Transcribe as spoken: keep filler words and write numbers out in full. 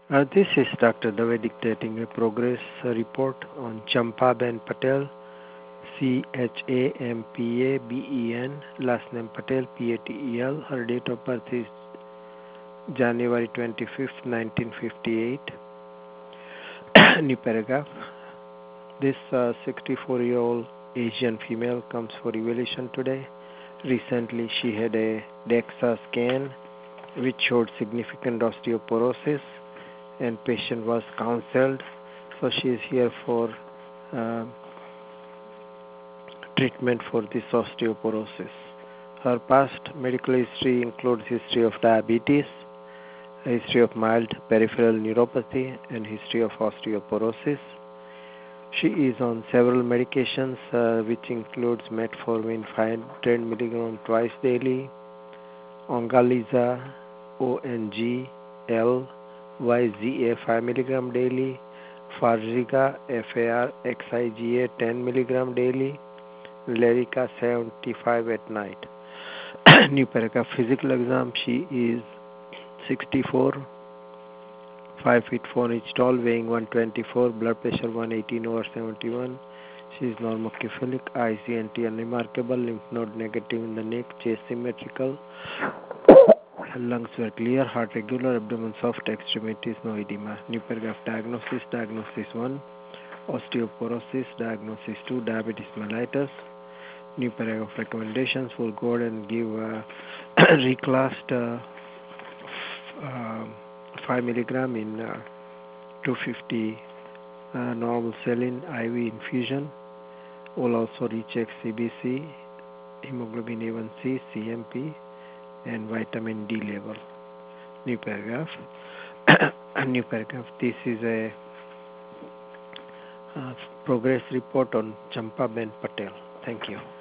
Uh, this is Doctor Dave dictating a progress report on Champaben Patel, C H A M P A B E N, last name Patel, P A T E L. Her date of birth is January twenty-fifth, nineteen fifty-eight. New paragraph. This sixty-four-year-old Asian female comes for evaluation today. Recently, she had a DEXA scan which showed significant osteoporosis, and patient was counseled, so she is here for uh, treatment for this osteoporosis. Her past medical history includes history of diabetes, history of mild peripheral neuropathy, and history of osteoporosis. She is on several medications, uh, which includes metformin five hundred milligrams twice daily, Ongaliza O N G L Y Z A five milligrams daily, Farxiga F A R X I G A ten milligrams daily, Lyrica seventy-five at night. New paragraph. Physical exam. She is sixty-four, five feet four inch tall, weighing one twenty-four, blood pressure one eighteen over seventy-one. She is normocephalic, I C N T unremarkable, lymph node negative in the neck, chest symmetrical, lungs were clear, heart regular, abdomen soft, extremities no edema. New paragraph. Diagnosis. Diagnosis one, osteoporosis. Diagnosis two, diabetes mellitus. New paragraph. Recommendations. Will go ahead and give uh, reclassed uh, uh, five milligram in uh, two hundred fifty uh, normal saline I V infusion. Will also recheck C B C, hemoglobin A one C, C M P, and vitamin D level. New paragraph. New paragraph. This is a uh, progress report on Champaben Patel. Thank you.